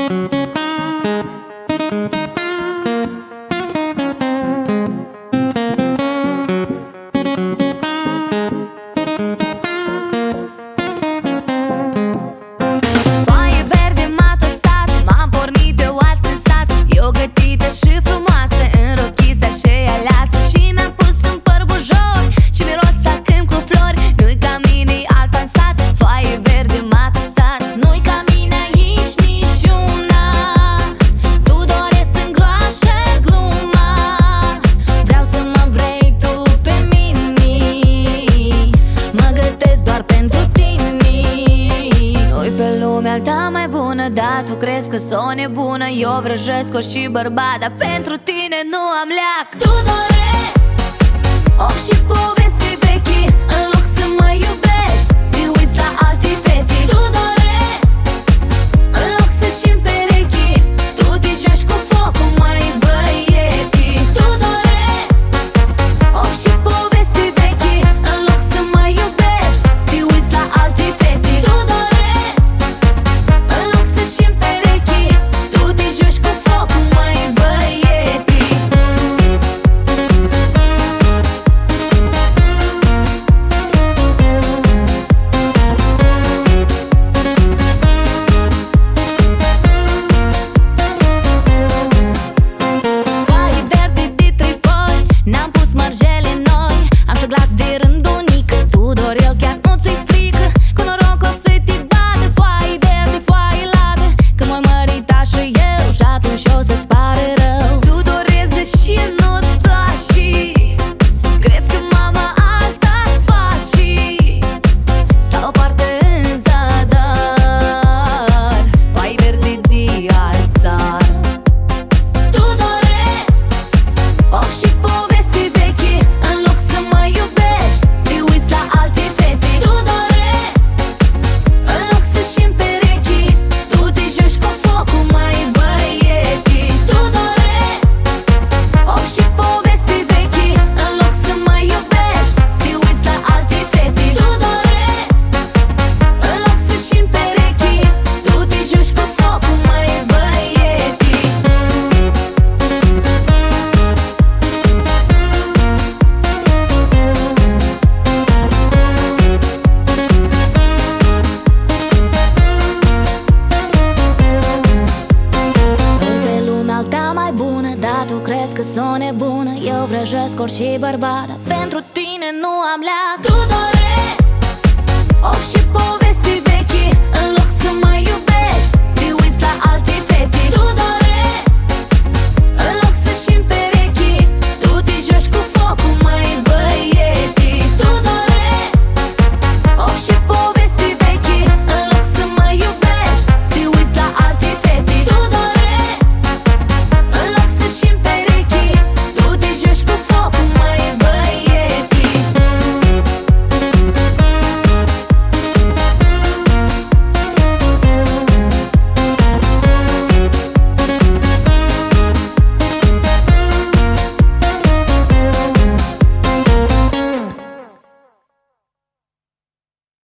Da, tu crezi că s-o nebună, eu vrăjesc orice bărbat, dar pentru tine nu am leac. Tudore, op și povesti vechi, în loc să mă iubești, te uiți la alte fete. Tudore, în loc să-și-mi perechi, tu te joci cu focul, măi băieti. Tudore, op și povesti vechi, în loc să mă iubești, te uiți la alte fete. Tudore, în loc să-și-mi perechi, tu te joci cu focul, măi băieti. Foaie verde de 3 foi, n-am pus marjele noi, am și glas de rândunic. Tudor, el chiar nu ți-i frică, cu noroc o să te bată. Foaie verde, foaie ladă, că m-am măritat și eu, și atunci o să-ți pare rău. Tu dorezi și nu-ți place, crezi că mama alta-ți face, stau o parte în zadar, foaie verde de alt țar. Tudore, op și povesti vechi, în loc să mă iubești, te uiți la alte fete. Tudore, în loc să-și-mi perechi, tu te joci cu focul, măi băieti. Tudore, op și povesti vechi, în loc să mă iubești, te uiți la alte fete. Tudore, în loc să-și-mi perechi, tu te joci cu focul, măi băieti. Nu-i pe lumea alta mai bună, dar tu crezi că s-o nebună, eu vrăjesc orice bărbat, dar pentru tine nu am leac. Tudore, op și povesti